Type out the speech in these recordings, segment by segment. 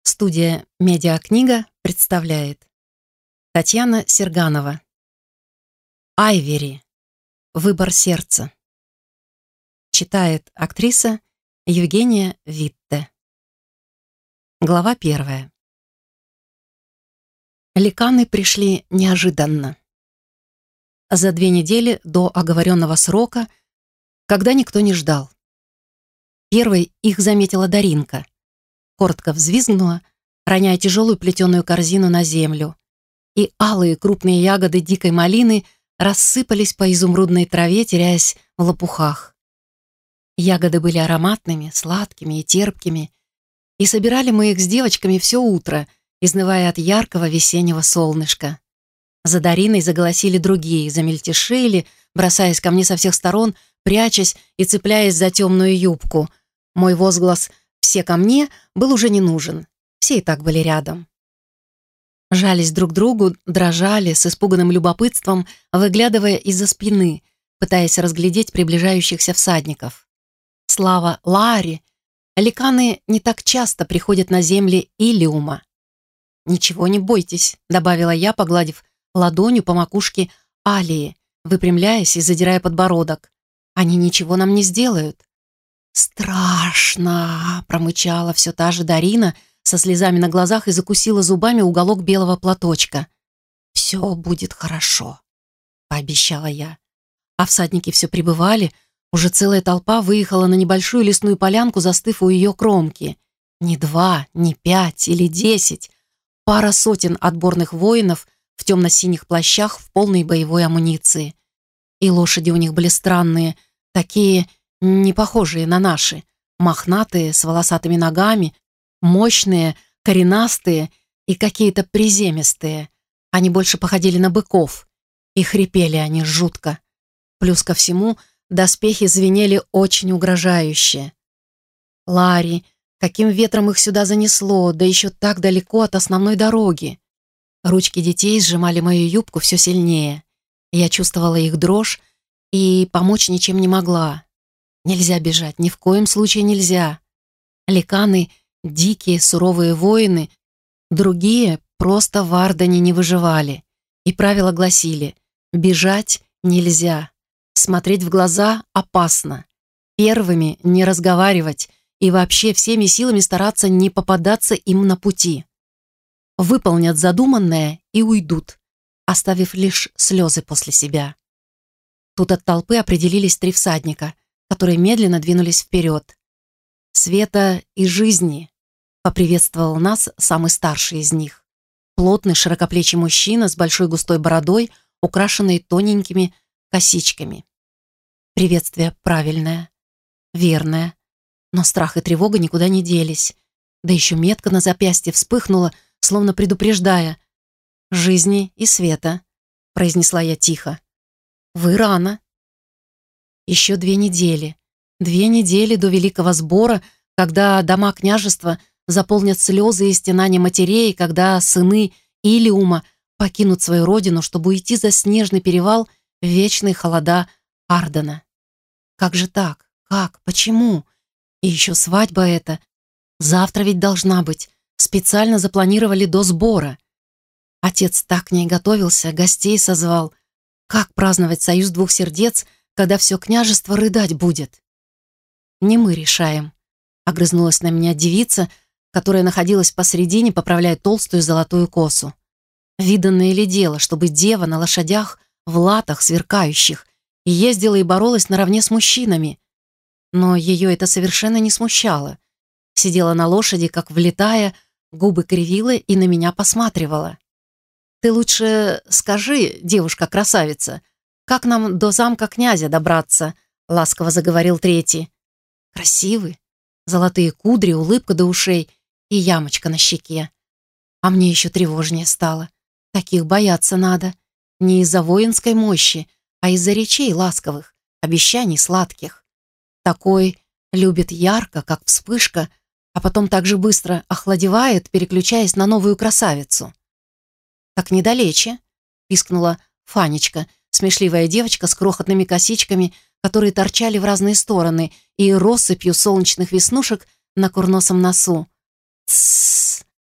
Студия «Медиакнига» представляет Татьяна Серганова. Айвери. Выбор сердца. Читает актриса Евгения Витте. Глава 1. Ликаны пришли неожиданно. За 2 недели до оговоренного срока, когда никто не ждал. Первой их заметила Даринка. Коротко взвизгнула, роняя тяжелую плетеную корзину на землю, и алые крупные ягоды дикой малины рассыпались по изумрудной траве, теряясь в лопухах. Ягоды были ароматными, сладкими и терпкими, и собирали мы их с девочками все утро, изнывая от яркого весеннего солнышка. За Дариной заголосили другие, замельтешили, бросаясь ко мне со всех сторон, прячась и цепляясь за темную юбку. Мой возглас «все ко мне» был уже не нужен. Все и так были рядом. Жались друг к другу, дрожали с испуганным любопытством, выглядывая из-за спины, пытаясь разглядеть приближающихся всадников. Слава Лааре, ликаны не так часто приходят на земли Илиума. «Ничего не бойтесь», — добавила я, погладив ладонью по макушке Алии, выпрямляясь и задирая подбородок. «Они ничего нам не сделают». «Страшно!» — промычала все та же Дарина со слезами на глазах и закусила зубами уголок белого платочка. «Все будет хорошо», — пообещала я. А всадники все прибывали, уже целая толпа выехала на небольшую лесную полянку, застыв у ее кромки. Не 2, не 5 или 10. Пара сотен отборных воинов в темно-синих плащах в полной боевой амуниции. И лошади у них были странные, такие не похожие на наши, мохнатые, с волосатыми ногами, мощные, коренастые и какие-то приземистые. Они больше походили на быков, и хрипели они жутко. Плюс ко всему доспехи звенели очень угрожающе. Ларри, каким ветром их сюда занесло, да еще так далеко от основной дороги. Ручки детей сжимали мою юбку все сильнее. Я чувствовала их дрожь и помочь ничем не могла. Нельзя бежать, ни в коем случае нельзя. Ликаны — дикие, суровые воины, другие просто в Ардане не выживали. И правила гласили: бежать нельзя, смотреть в глаза опасно, первыми не разговаривать и вообще всеми силами стараться не попадаться им на пути. Выполнят задуманное и уйдут, оставив лишь слезы после себя. Тут от толпы определились 3 всадника, которые медленно двинулись вперед. «Света и жизни», — поприветствовал нас самый старший из них. Плотный широкоплечий мужчина с большой густой бородой, украшенной тоненькими косичками. Приветствие правильное, верное, но страх и тревога никуда не делись. Да еще метка на запястье вспыхнула, словно предупреждая. «Жизни и света», — произнесла я тихо. «Вы рано». Еще 2 недели. 2 недели до великого сбора, когда дома княжества заполнят слезы и стенания матерей, когда сыны Илиума покинут свою родину, чтобы уйти за снежный перевал в вечные холода Ардена. Как же так? Как? Почему? И еще свадьба эта. Завтра ведь должна быть. Специально запланировали до сбора. Отец так к ней готовился, гостей созвал. Как праздновать союз 2 сердец, когда все княжество рыдать будет? «Не мы решаем», — огрызнулась на меня девица, которая находилась посредине, поправляя толстую золотую косу. Виданное ли дело, чтобы дева на лошадях в латах сверкающих и ездила и боролась наравне с мужчинами? Но ее это совершенно не смущало. Сидела на лошади, как влитая, губы кривила и на меня посматривала. «Ты лучше скажи, девушка-красавица, как нам до замка князя добраться?» — ласково заговорил третий. «Красивый, золотые кудри, улыбка до ушей и ямочка на щеке. А мне еще тревожнее стало. Таких бояться надо. Не из-за воинской мощи, а из-за речей ласковых, обещаний сладких. Такой любит ярко, как вспышка, а потом так же быстро охладевает, переключаясь на новую красавицу». «Так недалече», — пискнула Фанечка, смешливая девочка с крохотными косичками, которые торчали в разные стороны, и россыпью солнечных веснушек на курносом носу. «Тссс!»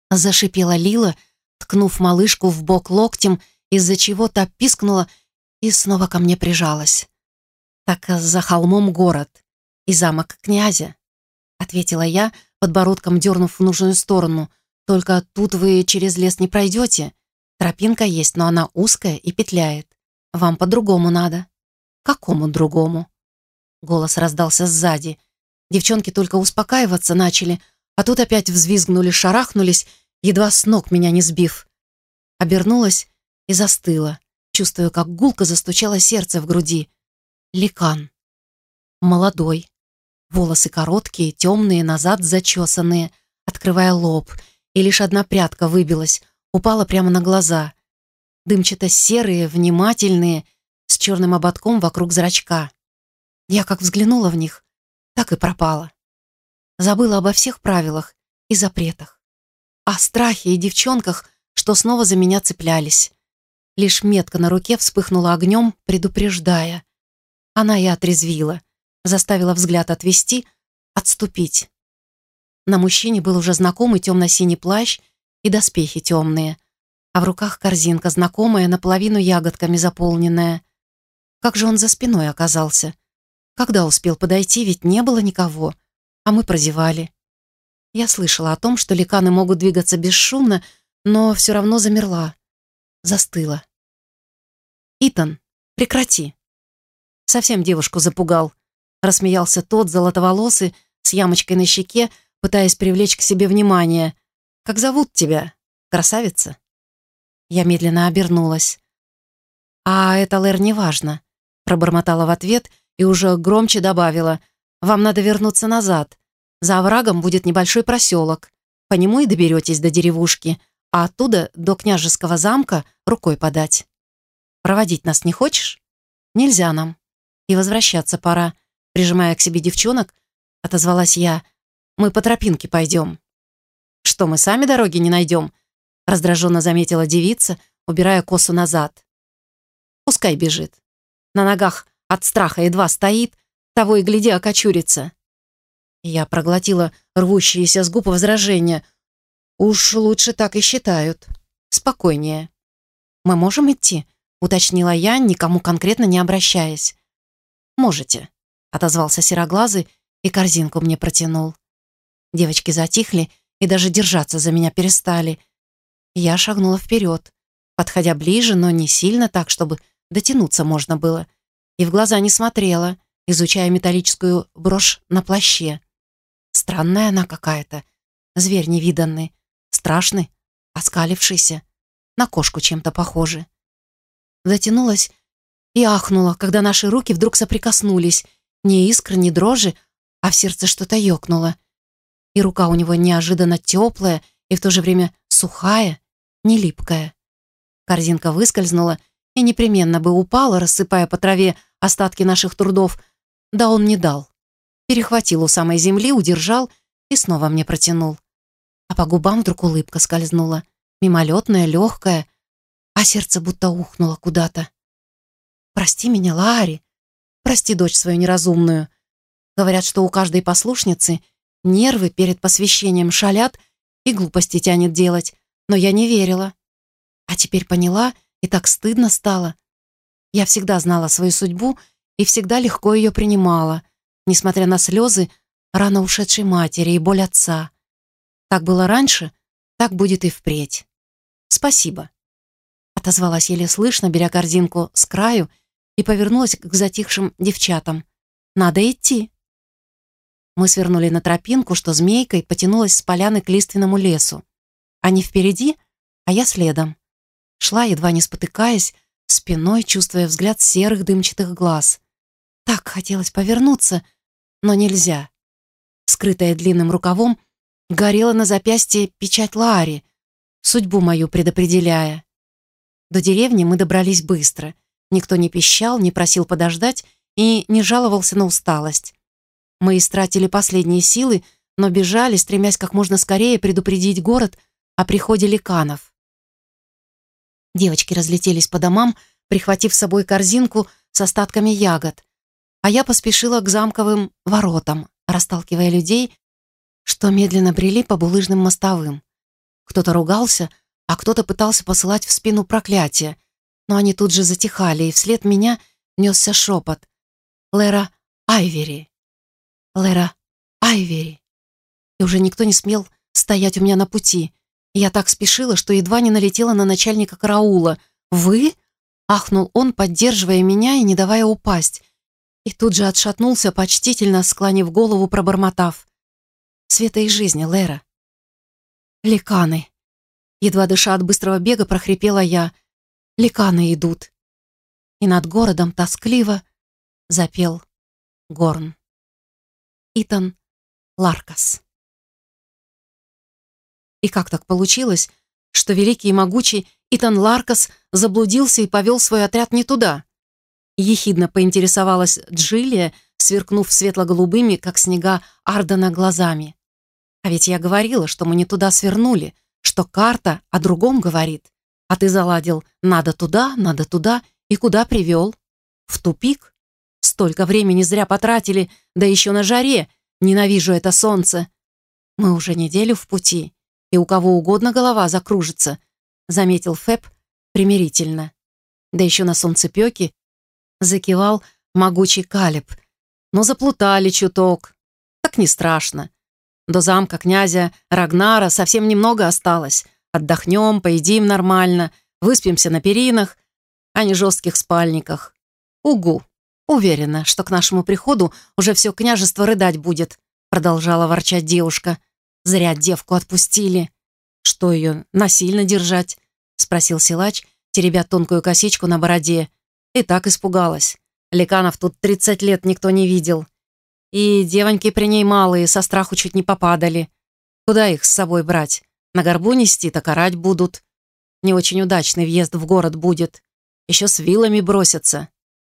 Зашипела Лила, ткнув малышку в бок локтем, из-за чего та пискнула и снова ко мне прижалась. «Так за холмом город и замок князя», — ответила я, подбородком дернув в нужную сторону. «Только тут вы через лес не пройдете. Тропинка есть, но она узкая и петляет. Вам по-другому надо». «Какому другому?» Голос раздался сзади. Девчонки только успокаиваться начали, а тут опять взвизгнули, шарахнулись, едва с ног меня не сбив. Обернулась и застыла, чувствуя, как гулко застучало сердце в груди. Ликан. Молодой. Волосы короткие, темные, назад зачесанные, открывая лоб, и лишь одна прядка выбилась, упала прямо на глаза. Дымчато-серые, внимательные, с черным ободком вокруг зрачка. Я как взглянула в них, так и пропала. Забыла обо всех правилах и запретах. О страхе и девчонках, что снова за меня цеплялись. Лишь метка на руке вспыхнула огнем, предупреждая. Она и отрезвила, заставила взгляд отвести, отступить. На мужчине был уже знакомый темно-синий плащ и доспехи темные, а в руках корзинка знакомая, наполовину ягодками заполненная. Как же он за спиной оказался? Когда успел подойти, ведь не было никого, а мы прозевали. Я слышала о том, что ликаны могут двигаться бесшумно, но все равно замерла, застыла. «Итан, прекрати!» Совсем девушку запугал. Рассмеялся тот, золотоволосый, с ямочкой на щеке, пытаясь привлечь к себе внимание. «Как зовут тебя, красавица?» Я медленно обернулась. «А это, Лэр, неважно», — пробормотала в ответ и уже громче добавила. «Вам надо вернуться назад. За оврагом будет небольшой проселок. По нему и доберетесь до деревушки, а оттуда до княжеского замка рукой подать. Проводить нас не хочешь? Нельзя нам. И возвращаться пора», — прижимая к себе девчонок, отозвалась я. «Мы по тропинке пойдем». «Что, мы сами дороги не найдем?» — раздраженно заметила девица, убирая косу назад. «Пускай бежит. На ногах от страха едва стоит, того и гляди окочурится». Я проглотила рвущиеся с губ возражения. «Уж лучше так и считают. Спокойнее». «Мы можем идти?» — уточнила я, никому конкретно не обращаясь. «Можете», — отозвался сероглазый и корзинку мне протянул. Девочки затихли и даже держаться за меня перестали. Я шагнула вперед, подходя ближе, но не сильно так, чтобы дотянуться можно было, и в глаза не смотрела, изучая металлическую брошь на плаще. Странная она какая-то, зверь невиданный, страшный, оскалившийся, на кошку чем-то похожий. Дотянулась и ахнула, когда наши руки вдруг соприкоснулись. Ни искр, ни дрожи, а в сердце что-то ёкнуло. И рука у него неожиданно теплая и в то же время сухая, не липкая. Корзинка выскользнула и непременно бы упала, рассыпая по траве остатки наших трудов. Да он не дал. Перехватил у самой земли, удержал и снова мне протянул. А по губам вдруг улыбка скользнула, мимолетная, легкая, а сердце будто ухнуло куда-то. «Прости меня, Лаари, прости дочь свою неразумную». Говорят, что у каждой послушницы нервы перед посвящением шалят и глупости тянет делать, но я не верила. А теперь поняла, и так стыдно стало. Я всегда знала свою судьбу и всегда легко ее принимала, несмотря на слезы рано ушедшей матери и боль отца. Так было раньше, так будет и впредь. «Спасибо», — отозвалась еле слышно, беря корзинку с краю, и повернулась к затихшим девчатам. «Надо идти». Мы свернули на тропинку, что змейкой потянулась с поляны к лиственному лесу. Они впереди, а я следом. Шла, едва не спотыкаясь, спиной чувствуя взгляд серых дымчатых глаз. Так хотелось повернуться, но нельзя. Скрытая длинным рукавом, горела на запястье печать Лаари, судьбу мою предопределяя. До деревни мы добрались быстро. Никто не пищал, не просил подождать и не жаловался на усталость. Мы истратили последние силы, но бежали, стремясь как можно скорее предупредить город о приходе ликанов. Девочки разлетелись по домам, прихватив с собой корзинку с остатками ягод, а я поспешила к замковым воротам, расталкивая людей, что медленно брели по булыжным мостовым. Кто-то ругался, а кто-то пытался посылать в спину проклятия. Но они тут же затихали, и вслед меня несся шепот. «Лера Айвери! Лера Айвери!» И уже никто не смел стоять у меня на пути. Я так спешила, что едва не налетела на начальника караула. «Вы?» — ахнул он, поддерживая меня и не давая упасть. И тут же отшатнулся, почтительно склонив голову, пробормотав. «Света и жизни, Лера!» «Ликаны!» Едва дыша от быстрого бега, прохрипела я. «Ликаны идут!» И над городом тоскливо запел горн. Итан Ларкас. И как так получилось, что великий и могучий Итан Ларкас заблудился и повел свой отряд не туда? Ехидно поинтересовалась Джилия, сверкнув светло-голубыми, как снега Ардена, глазами. А ведь я говорила, что мы не туда свернули, что карта о другом говорит. А ты заладил надо туда, и куда привел? В тупик? Столько времени зря потратили, да еще на жаре. Ненавижу это солнце. Мы уже неделю в пути, и у кого угодно голова закружится, заметил Фэб примирительно. Да еще на солнцепёке закивал могучий Калеб. Но заплутали чуток. Так не страшно. До замка князя Рагнара совсем немного осталось. Отдохнем, поедим нормально, выспимся на перинах, а не жестких спальниках. Угу. Уверена, что к нашему приходу уже все княжество рыдать будет, продолжала ворчать девушка. Зря девку отпустили. Что ее, насильно держать? Спросил силач, теребя тонкую косичку на бороде. И так испугалась. Ликанов тут 30 лет никто не видел. И девоньки при ней малые, со страху чуть не попадали. Куда их с собой брать? На горбу нести, так орать будут. Не очень удачный въезд в город будет. Еще с вилами бросятся.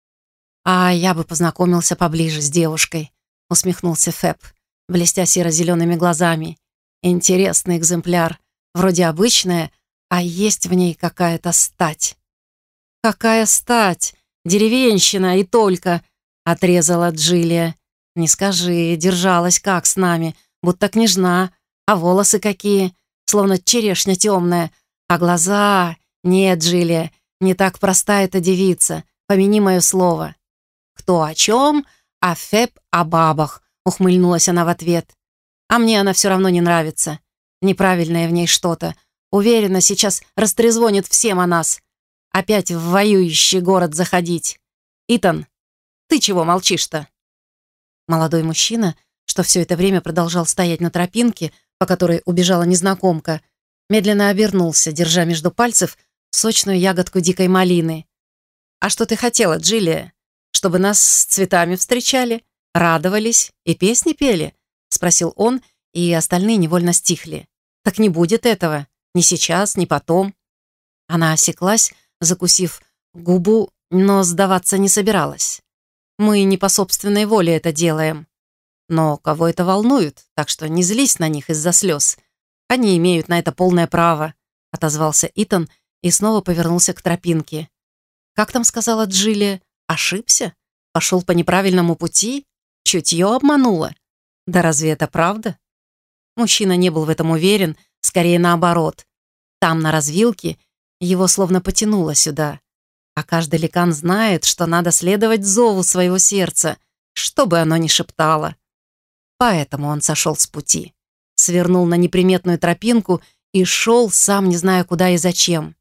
А я бы познакомился поближе с девушкой, усмехнулся Фэб, блестя серо-зелеными глазами. Интересный экземпляр. Вроде обычная, а есть в ней какая-то стать. «Какая стать? Деревенщина и только!» — отрезала Джилия. «Не скажи, держалась как с нами, будто княжна, а волосы какие, словно черешня темная, а глаза... Нет, Джилия, не так проста эта девица, помяни мое слово». «Кто о чем, а Фэб о бабах», — ухмыльнулась она в ответ. «А мне она все равно не нравится. Неправильное в ней что-то. Уверена, сейчас растрезвонит всем о нас. Опять в воюющий город заходить. Итан, ты чего молчишь-то?» Молодой мужчина, что все это время продолжал стоять на тропинке, по которой убежала незнакомка, медленно обернулся, держа между пальцев сочную ягодку дикой малины. «А что ты хотела, Джилия? Чтобы нас с цветами встречали, радовались и песни пели?» — спросил он, и остальные невольно стихли. «Так не будет этого. Ни сейчас, ни потом». Она осеклась, закусив губу, но сдаваться не собиралась. «Мы не по собственной воле это делаем. Но кого это волнует, так что не злись на них из-за слез. Они имеют на это полное право», — отозвался Итан и снова повернулся к тропинке. «Как там сказала Джилия? Ошибся? Пошел по неправильному пути? Чутье обмануло? Да разве это правда?» Мужчина не был в этом уверен, скорее наоборот. Там, на развилке, его словно потянуло сюда. А каждый ликан знает, что надо следовать зову своего сердца, что бы оно ни шептало. Поэтому он сошел с пути, свернул на неприметную тропинку и шел, сам не зная куда и зачем.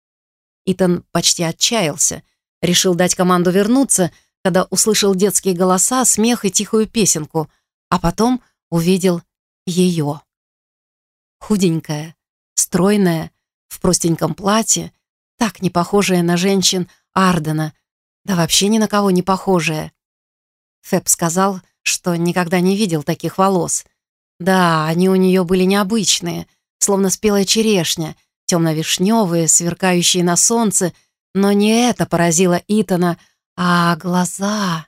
Итан почти отчаялся, решил дать команду вернуться, когда услышал детские голоса, смех и тихую песенку, а потом увидел ее. Худенькая, стройная, в простеньком платье, так не похожая на женщин Ардена, да вообще ни на кого не похожая. Фэб сказал, что никогда не видел таких волос. Да, они у нее были необычные, словно спелая черешня, темно-вишневые, сверкающие на солнце, но не это поразило Итана, а глаза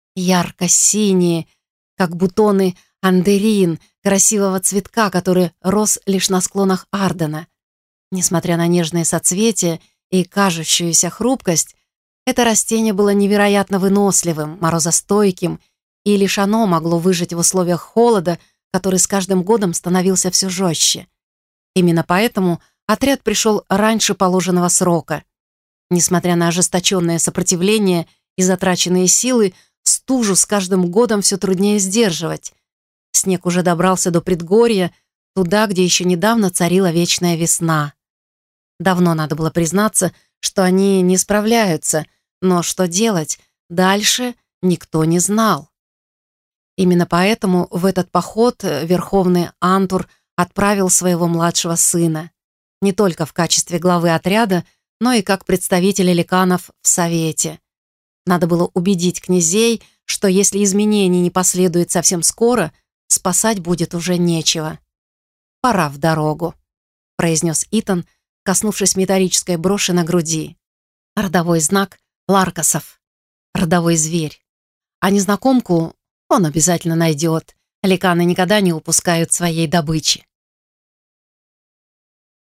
ярко-синие, как бутоны андерин, красивого цветка, который рос лишь на склонах Ардена. Несмотря на нежные соцветия и кажущуюся хрупкость, это растение было невероятно выносливым, морозостойким, и лишь оно могло выжить в условиях холода, который с каждым годом становился все жестче. Именно поэтому отряд пришел раньше положенного срока. Несмотря на ожесточенное сопротивление и затраченные силы, стужу с каждым годом все труднее сдерживать. Снег уже добрался до предгорья, туда, где еще недавно царила вечная весна. Давно надо было признаться, что они не справляются, но что делать дальше никто не знал. Именно поэтому в этот поход верховный Антур отправил своего младшего сына, не только в качестве главы отряда, но и как представителя ликанов в Совете. Надо было убедить князей, что если изменений не последует совсем скоро, спасать будет уже нечего. «Пора в дорогу», — произнес Итан, коснувшись металлической броши на груди. Родовой знак Ларкасов, родовой зверь. А незнакомку он обязательно найдет. Ликаны никогда не упускают своей добычи.